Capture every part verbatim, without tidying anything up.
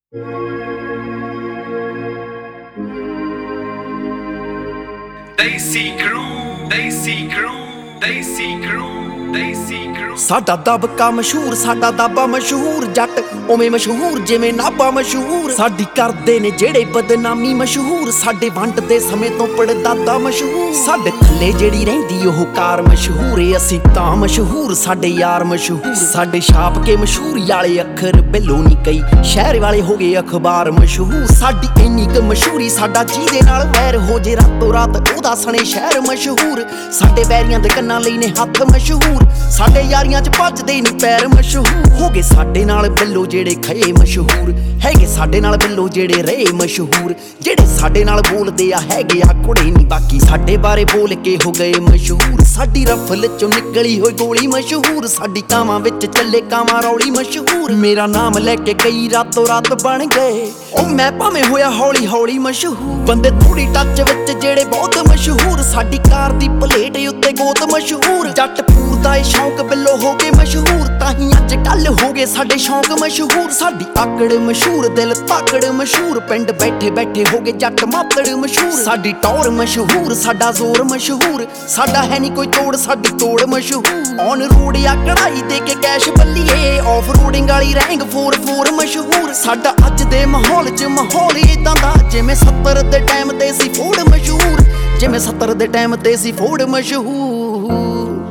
Desi Crew, Desi Crew, Desi Crew, Desi Crew। ਸਾਡਾ ਦਬਕਾ ਮਸ਼ਹੂਰ, ਸਾਡਾ ਦਾਬਾ ਮਸ਼ਹੂਰ, ਜੱਟ ਉਵੇਂ ਮਸ਼ਹੂਰ ਜਿਵੇਂ ਨਾਭਾ ਮਸ਼ਹੂਰ। ਸਾਡੀ ਕਰਦੇ ਨੇ ਜਿਹੜੇ ਬਦਨਾਮੀ ਮਸ਼ਹੂਰ, ਸਾਡੇ ਵੰਡ ਦੇ ਸਮੇਂ ਤੋਂ ਪੜਦਾਦਾ ਮਸ਼ਹੂਰ। ਸਾਡੇ ਥੱਲੇ ਜਿਹੜੀ ਰਹਿੰਦੀ ਉਹ ਕਾਰ ਮਸ਼ਹੂਰ ਏ, ਅਸੀਂ ਤਾਂ ਮਸ਼ਹੂਰ, ਸਾਡੇ ਯਾਰ ਮਸ਼ਹੂਰ। ਸਾਡੇ ਛਾਪ ਕੇ ਮਸ਼ਹੂਰ ਵਾਲੇ ਅੱਖਰ ਬਿੱਲੋ ਨਹੀਂ ਕਈ ਸ਼ਹਿਰ ਵਾਲੇ ਹੋ ਗਏ ਅਖਬਾਰ ਮਸ਼ਹੂਰ। ਸਾਡੀ ਇੰਨੀ ਕੁ ਮਸ਼ਹੂਰੀ, ਸਾਡਾ ਜਿਹਦੇ ਨਾਲ ਵੈਰ ਹੋ ਜੇ ਰਾਤੋਂ ਰਾਤ ਉਹਦਾ ਸਣੇ ਸ਼ਹਿਰ ਮਸ਼ਹੂਰ। ਸਾਡੇ ਵੈਰੀਆਂ ਦੇ ਕੰਨਾਂ ਲਈ ਨੇ ਹੱਥ ਮਸ਼ਹੂਰ, ਸਾਡੇ ਯਾਰੀਆਂ ਚ ਭੱਜਦੇ ਨਹੀਂ ਪੈਰ ਮਸ਼ਹੂਰ। ਹੋ ਗਏ ਸਾਡੇ ਨਾਲ ਬਿੱਲੋ ਜਿਹੜੇ ਖਏ ਮਸ਼ਹੂਰ, ਹੈਗੇ ਸਾਡੇ ਨਾਲ ਬਿੱਲੋ ਜਿਹੜੇ ਰਹੇ ਮਸ਼ਹੂਰ। ਜਿਹੜੇ ਸਾਡੇ ਨਾਲ ਬੋਲਦੇ ਆ ਹੈਗੇ ਆ ਕੁੜੇ ਨਹੀਂ ਬਾਕੀ ਸਾਡੇ ਬਾਰੇ ਬੋਲ ਕੇ ਹੋ ਗਏ ਮਸ਼ਹੂਰ। ਸਾਡੀ ਰਫਲ ਚੋਂ ਨਿਕਲੀ ਹੋਈ ਗੋਲੀ ਮਸ਼ਹੂਰ, ਸਾਡੀ ਕਾਵਾਂ ਵਿੱਚ ਚੱਲੇ ਕਾਵਾਂ ਰੌਲੀ ਮਸ਼ਹੂਰ। ਮੇਰਾ ਨਾਮ ਲੈ ਕੇ ਕਈ ਰਾਤੋਂ ਰਾਤ ਬਣ ਗਏ ਉਹ ਮੈਂ ਭਾਵੇਂ ਹੋਇਆ ਹੌਲੀ ਹੌਲੀ ਮਸ਼ਹੂਰ। ਬੰਦੇ ਥੋੜੀ ਟੱਚ ਵਿੱਚ ਜਿਹੜੇ ਬਹੁਤ ਮਸ਼ਹੂਰ, ਸਾਡੀ ਕਾਰ ਦੀ ਪਲੇਟ ਉੱਤੇ ਗੋਤ ਮਸ਼ਹੂਰ। ਜੱਟ ਪੂਰ ਦਾ ਇਹ ਸ਼ੌਂਕ ਬਿੱਲੋ ਹੋ ਗਏ ਮਸ਼ਹੂਰ, ਤਾਂ ਹੀ ਅੱਜ ਕੱਲ ਹੋ ਗਏ ਸਾਡੇ ਸ਼ੌਂਕ ਮਸ਼ਹੂਰ। ਸਾਡੀ ਆਕੜ ਮਸ਼ਹੂਰ, ਦਿਲ ਤਾਕੜ ਮਸ਼ਹੂਰ, ਪਿੰਡ ਬੈਠੇ ਬੈਠੇ ਹੋ ਗਏ ਜੱਟ ਮਾਤੜ ਮਸ਼ਹੂਰ। ਸਾਡੀ ਟੌਰ ਮਸ਼ਹੂਰ, ਸਾਡਾ ਜ਼ੋਰ ਮਸ਼ਹੂਰ, ਸਾਡਾ ਹੈ ਨਹੀਂ ਕੋਈ ਤੋੜ ਸਾਡੀ ਤੋੜ ਮਸ਼ਹੂਰ। ਔਨ ਰੋਡ ਆ ਕਢਾਈ ਦੇ ਕੇ ਕੈਸ਼ ਬੱਲੀਏ, ਆਫ ਰੋਡਿੰਗ ਵਾਲੀ ਰੈਂਗ ਫੋਰ ਫੋਰ ਮਸ਼ਹੂਰ। ਸਾਡਾ ਅੱਜ ਦੇ ਮਾਹੌਲ ਚ ਮਾਹੌਲ ਇਦਾਂ ਦਾ ਜਿਵੇਂ ਸੱਤਰ ਦੇ ਟਾਈਮ ਤੇ ਸੀ ਫੋੜ ਮਸ਼ਹੂਰ, ਜਿਵੇਂ ਸੱਤਰ ਦੇ ਟਾਈਮ ਤੇ ਸੀ ਫੋੜ ਮਸ਼ਹੂਰ।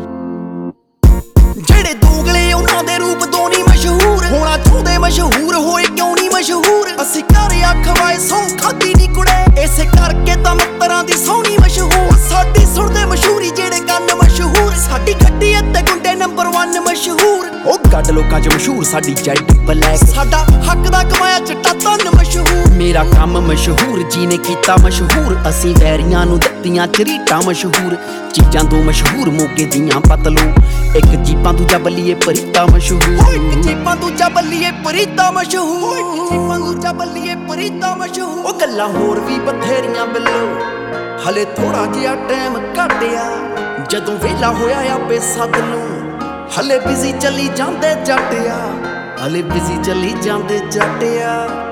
ਜਿਹੜੇ ਦੋਗਲੇ ਉਹਨਾਂ ਦੇ ਰੂਪ ਤੋਂ ਨਹੀਂ ਮਸ਼ਹੂਰ, ਹੋਣਾ ਚਾਹੁੰਦੇ ਮਸ਼ਹੂਰ ਹੋਏ ਕਿਉਂ ਨਹੀਂ ਮਸ਼ਹੂਰ। ਅਸੀਂ ਘਰ ਆਖਵਾਏ ਸੌਂ ਖਾਦੀ ਨਹੀਂ ਕੁੜੇ, ਇਸੇ ਕਰਕੇ ਤਾਂ ਮਿੱਤਰਾਂ ਦੀ ਸੋਹਣੀ ਮਸ਼ਹੂਰ। ਸਾਡੀ ਸੁਣਦੇ ਮਸ਼ਹੂਰੀ ਜਿਹੜੇ ਕੰਨ ਮਸ਼ਹੂਰ, ਸਾਡੀ ਗੱਡੀ ਅਤੇ ਗੁੰਡੇ ਨੰਬਰ ਵਨ ਮਸ਼ਹੂਰ। ਉਹ ਗੱਡ ਲੋਕਾਂ ਚ ਮਸ਼ਹੂਰ ਸਾਡੀ ਜੈਟ ਬਲੈਕ, ਸਾਡਾ ਹੱਕ ਦਾ ਕਮਾਇਆ ਚਿੱਟਾ ਧਨ ਮਸ਼ਹੂਰ। ਮੇਰਾ ਕੰਮ ਮਸ਼ਹੂਰ ਜਿਹਨੇ ਕੀਤਾ ਮਸ਼ਹੂਰ, ਅਸੀਂ ਵੈਰੀਆਂ ਨੂੰ ਦਿੱਤੀਆਂ ਚਰੀਟਾਂ ਮਸ਼ਹੂਰ। ਚੀਜ਼ਾਂ ਦੋ ਮਸ਼ਹੂਰ ਮੋਗੇ ਦੀਆਂ ਪਤਲੂ, ਇੱਕ ਜੀਪਾਂ ਦੂਜਾ ਬੱਲੀਏ ਪਰੀਤਾ ਮਸ਼ਹੂਰ। ਇੱਕ ਜੀਪਾਂ ਦੂਜਾ ਬੱਲੀਏ ਪਰੀਤਾ ਮਸ਼ਹੂਰ, ਜੀਪਾਂ ਦੂਜਾ ਬੱਲੀਏ ਪਰੀਤਾ ਮਸ਼ਹੂਰ। ਉਹ ਗੱਲਾਂ ਹੋਰ ਵੀ ਬਥੇਰੀਆਂ ਬਿੱਲੋ, ਹਲੇ ਥੋੜਾ ਜਿਹਾ ਟਾਈਮ ਘਟਿਆ, ਜਦੋਂ ਵੇਲਾ ਹੋਇਆ ਆਪੇ ਸੱਦ ਨੂੰ। ਹਲੇ ਬਿਜ਼ੀ ਚੱਲੀ ਜਾਂਦੇ ਜੱਟਿਆ, ਹਲੇ ਬਿਜ਼ੀ ਚੱਲੀ ਜਾਂਦੇ ਜੱਟਿਆ।